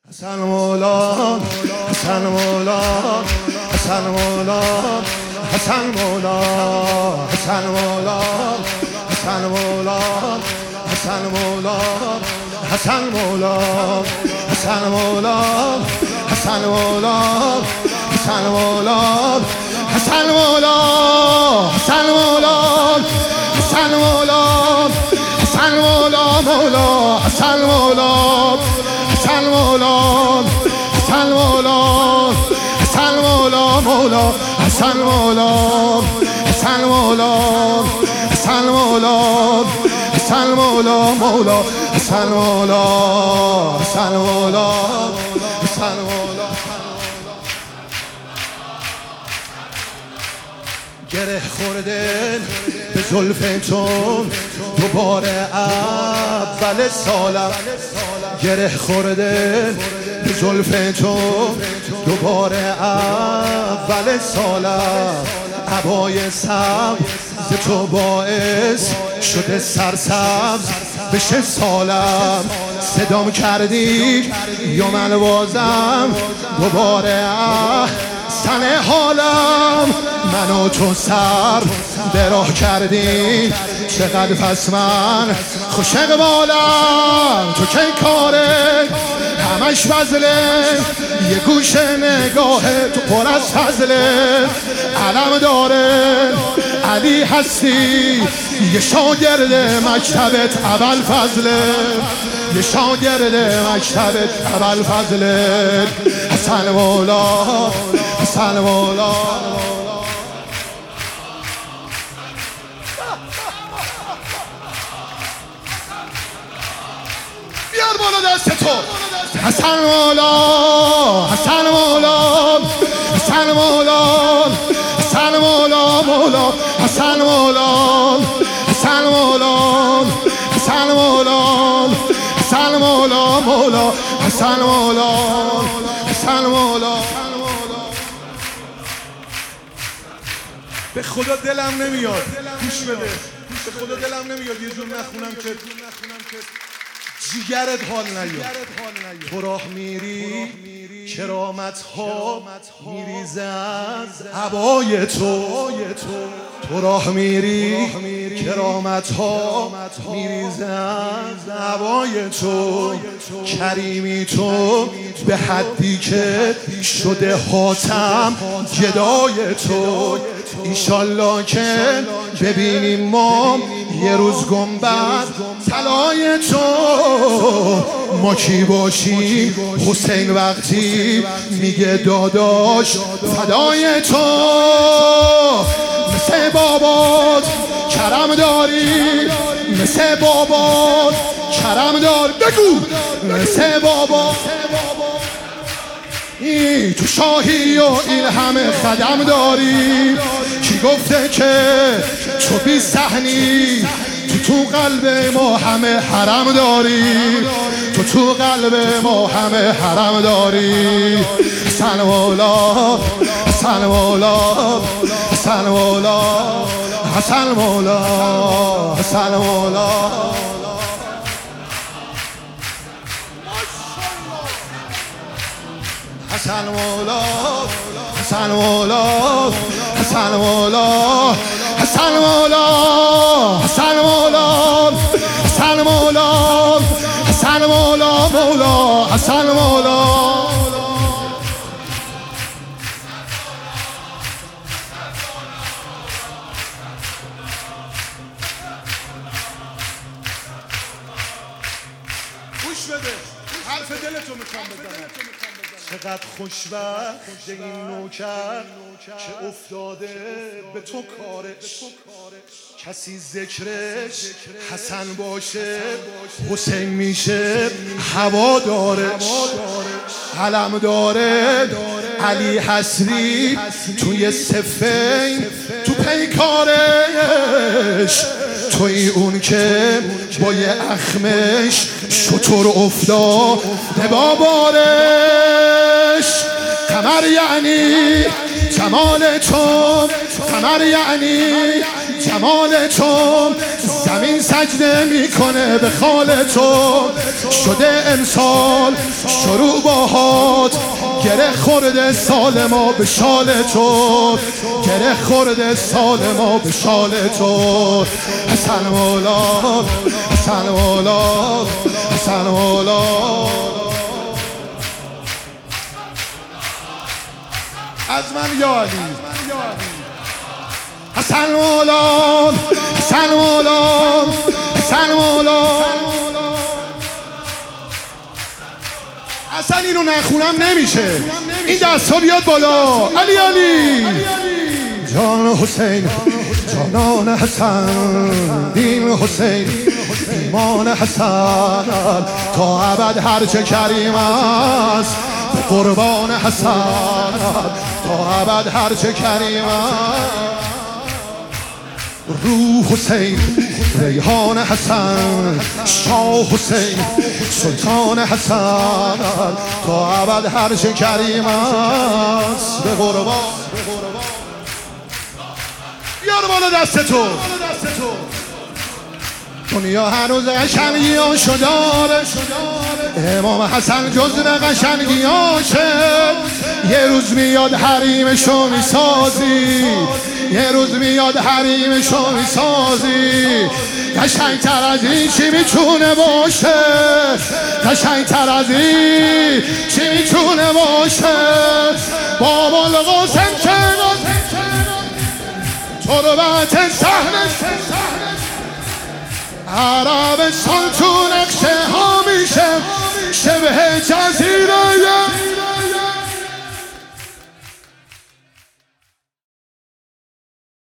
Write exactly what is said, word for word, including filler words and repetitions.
حسن مولا حسن مولا حسن مولا حسن مولا حسن مولا حسن مولا حسن مولا حسن مولا حسن مولا حسن مولا حسن مولا حسن مولا حسن مولا حسن مولا حسن مولا مولا حسن مولا حسن مولا حسن مولا حسن مولا مولا حسن مولا حسن مولا حسن مولا حسن مولا مولا حسن مولا حسن مولا حسن مولا گره خورده به زلف چون دوباره اول سالم گره خورده به زلف چون دوباره اول سالم عبای سبز تو باعث شده سرسبز بشه سالم صدام کردی یا من بازم دوباره سن حالم منو تو سر به راه کردی چقدر پس من خوش اقبالم تو کی کاره همش فضله یه گوشه نگاه تو پر از فضله علم داره علی هستی یه شاگرد مکتبت اول فضله یه شاگرد مکتبت اول فضله حسن مولا حسن مولا بیار بالا دست تو حسن مولا حسن مولا حسن مولا حسن مولا مولا حسن مولا حسن مولا حسن مولا حسن مولا مولا حسن مولا حسن مولا به خدا دلم نمیاد گوش بده به خدا دلم نمیاد یه جور نخونم که جیگرت حال نیاد تو راه میری کرامت ها میریزه از عبای تو تو راه میری کرامت ها میریزه از عبای تو کریمی تو به حدی که شده حاتم گدای تو ایشالله که ببینیم ما یه روز گنبد طلای تو ما کی باشیم حسین وقتی میگه داداش فدای تو مثل بابات کرم داری مثل بابات کرم داری بگو مثل بابات ای تو شاهی و این همه خدم داری کی گفته که تو بی صحنی تو تو قلب ما همه حرم داری تو تو قلب ما همه حرم داری حسن مولا حسن مولا حسن مولا حسن مولا حسن مولا حسن مولا حسن مولا حسن مولا حسن مولا حسن مولا حسن مولا حسن مولا مولا حسن مولا گوش بده حرف دلتو میخوام بزنم چقدر خوشبخت این نوکر که افتاده به تو کارش کسی ذکرش حسن باشه حسین میشه هوادارش علم داره علی حسری توی صفین تو پیکارش توی اون که با یه اخمش شطور افتاده با بارش قمر یعنی جمال تو قمر یعنی جمال تو، زمین سجده میکنه به خال تو. شده امسال شروع باهات، گره خورده سال ما به شال تو، گره خورده سال ما به شال تو. حسن مولا، حسن مولا، حسن مولا. از من یا علی، حسن مولا، حسن مولا، حسن مولا. اصلا اینو نخونم نمیشه، این دست ها بیاد بالا. علی علی جان حسین، جانان حسن، دین حسین، ایمان حسن، تا ابد هرچه کریم است قربان حسن، تا ابد هرچه کریم است. روح حسین، ریحان حسن، شاه حسین، سلطان حسن، تا ابد هرچه کریم است به قربان. بیار بالا دست تو. دنیا هنوز قشنگیاشو داره، امام حسن جزو قشنگیاشه. یه روز میاد حریمشو میسازی، یه روز میاد حریمشو میسازی. قشنگتر از این چی میتونه باشه، قشنگتر از این چی میتونه باشه. بابا القاسم که تربت صحنه عربستان تو نقشه ها میشه شبه جزیره